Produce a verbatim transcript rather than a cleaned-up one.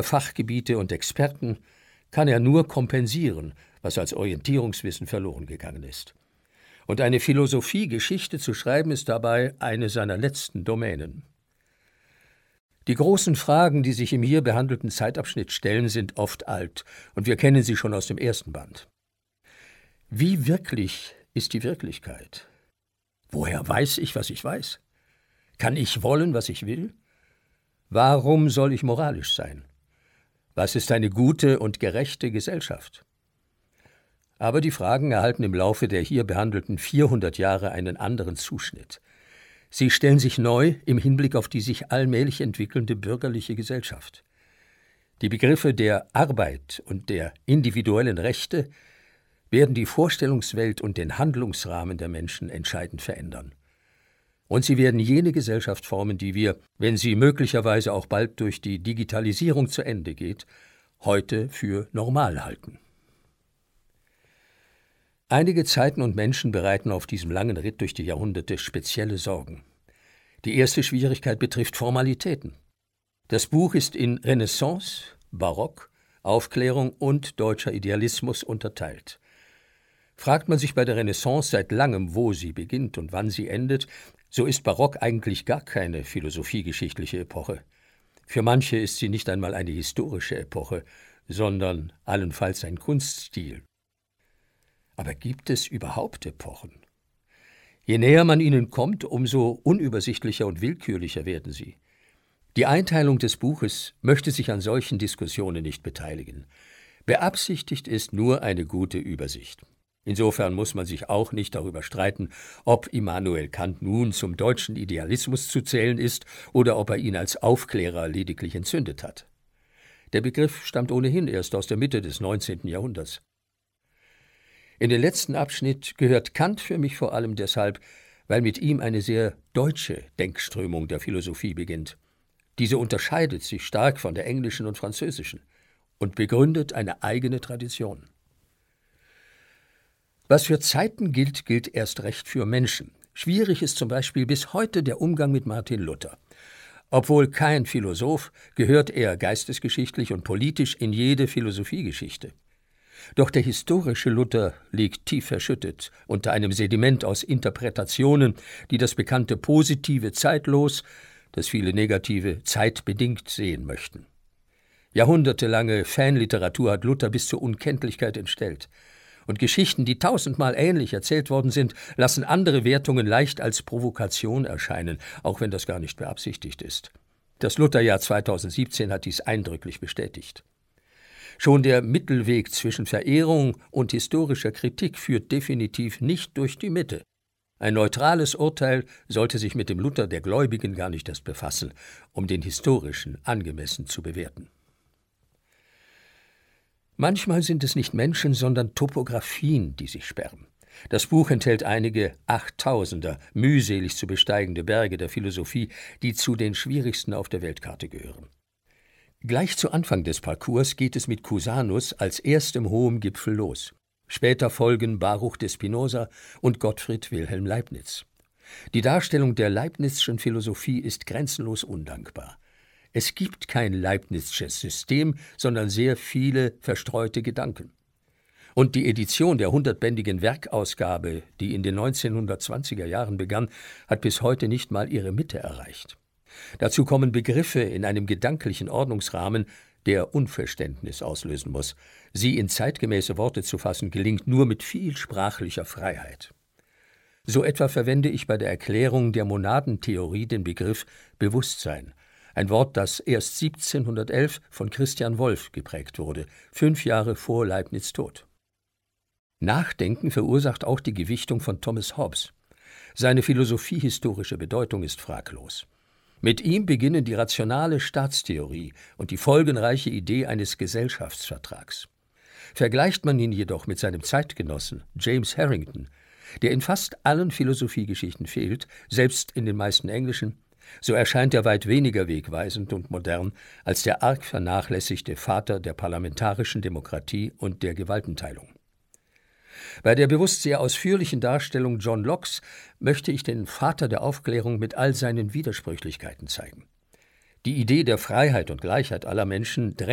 Fachgebiete und Experten kann er nur kompensieren, was als Orientierungswissen verloren gegangen ist. Und eine Philosophiegeschichte zu schreiben, ist dabei eine seiner letzten Domänen. Die großen Fragen, die sich im hier behandelten Zeitabschnitt stellen, sind oft alt, und wir kennen sie schon aus dem ersten Band. Wie wirklich ist die Wirklichkeit? Woher weiß ich, was ich weiß? Kann ich wollen, was ich will? Warum soll ich moralisch sein? Was ist eine gute und gerechte Gesellschaft? Aber die Fragen erhalten im Laufe der hier behandelten vierhundert Jahre einen anderen Zuschnitt. Sie stellen sich neu im Hinblick auf die sich allmählich entwickelnde bürgerliche Gesellschaft. Die Begriffe der Arbeit und der individuellen Rechte werden die Vorstellungswelt und den Handlungsrahmen der Menschen entscheidend verändern. Und sie werden jene Gesellschaft formen, die wir, wenn sie möglicherweise auch bald durch die Digitalisierung zu Ende geht, heute für normal halten. Einige Zeiten und Menschen bereiten auf diesem langen Ritt durch die Jahrhunderte spezielle Sorgen. Die erste Schwierigkeit betrifft Formalitäten. Das Buch ist in Renaissance, Barock, Aufklärung und deutscher Idealismus unterteilt. Fragt man sich bei der Renaissance seit langem, wo sie beginnt und wann sie endet, so ist Barock eigentlich gar keine philosophiegeschichtliche Epoche. Für manche ist sie nicht einmal eine historische Epoche, sondern allenfalls ein Kunststil. Aber gibt es überhaupt Epochen? Je näher man ihnen kommt, umso unübersichtlicher und willkürlicher werden sie. Die Einteilung des Buches möchte sich an solchen Diskussionen nicht beteiligen. Beabsichtigt ist nur eine gute Übersicht. Insofern muss man sich auch nicht darüber streiten, ob Immanuel Kant nun zum deutschen Idealismus zu zählen ist oder ob er ihn als Aufklärer lediglich entzündet hat. Der Begriff stammt ohnehin erst aus der Mitte des neunzehnten Jahrhunderts. In den letzten Abschnitt gehört Kant für mich vor allem deshalb, weil mit ihm eine sehr deutsche Denkströmung der Philosophie beginnt. Diese unterscheidet sich stark von der englischen und französischen und begründet eine eigene Tradition. Was für Zeiten gilt, gilt erst recht für Menschen. Schwierig ist zum Beispiel bis heute der Umgang mit Martin Luther. Obwohl kein Philosoph, gehört er geistesgeschichtlich und politisch in jede Philosophiegeschichte. Doch der historische Luther liegt tief verschüttet unter einem Sediment aus Interpretationen, die das bekannte Positive zeitlos, das viele Negative zeitbedingt sehen möchten. Jahrhundertelange Fanliteratur hat Luther bis zur Unkenntlichkeit entstellt. Und Geschichten, die tausendmal ähnlich erzählt worden sind, lassen andere Wertungen leicht als Provokation erscheinen, auch wenn das gar nicht beabsichtigt ist. Das Lutherjahr zweitausendsiebzehn hat dies eindrücklich bestätigt. Schon der Mittelweg zwischen Verehrung und historischer Kritik führt definitiv nicht durch die Mitte. Ein neutrales Urteil sollte sich mit dem Luther der Gläubigen gar nicht erst befassen, um den historischen angemessen zu bewerten. Manchmal sind es nicht Menschen, sondern Topographien, die sich sperren. Das Buch enthält einige Achttausender mühselig zu besteigende Berge der Philosophie, die zu den schwierigsten auf der Weltkarte gehören. Gleich zu Anfang des Parcours geht es mit Cusanus als erstem hohem Gipfel los. Später folgen Baruch de Spinoza und Gottfried Wilhelm Leibniz. Die Darstellung der Leibnizschen Philosophie ist grenzenlos undankbar. Es gibt kein Leibnizsches System, sondern sehr viele verstreute Gedanken. Und die Edition der hundertbändigen Werkausgabe, die in den neunzehnhundertzwanziger Jahren begann, hat bis heute nicht mal ihre Mitte erreicht. Dazu kommen Begriffe in einem gedanklichen Ordnungsrahmen, der Unverständnis auslösen muss. Sie in zeitgemäße Worte zu fassen, gelingt nur mit viel sprachlicher Freiheit. So etwa verwende ich bei der Erklärung der Monadentheorie den Begriff Bewusstsein, ein Wort, das erst siebzehnhundertelf von Christian Wolff geprägt wurde, fünf Jahre vor Leibniz' Tod. Nachdenken verursacht auch die Gewichtung von Thomas Hobbes. Seine philosophiehistorische Bedeutung ist fraglos. Mit ihm beginnen die rationale Staatstheorie und die folgenreiche Idee eines Gesellschaftsvertrags. Vergleicht man ihn jedoch mit seinem Zeitgenossen James Harrington, der in fast allen Philosophiegeschichten fehlt, selbst in den meisten englischen, so erscheint er weit weniger wegweisend und modern als der arg vernachlässigte Vater der parlamentarischen Demokratie und der Gewaltenteilung. Bei der bewusst sehr ausführlichen Darstellung John Lockes möchte ich den Vater der Aufklärung mit all seinen Widersprüchlichkeiten zeigen. Die Idee der Freiheit und Gleichheit aller Menschen drängt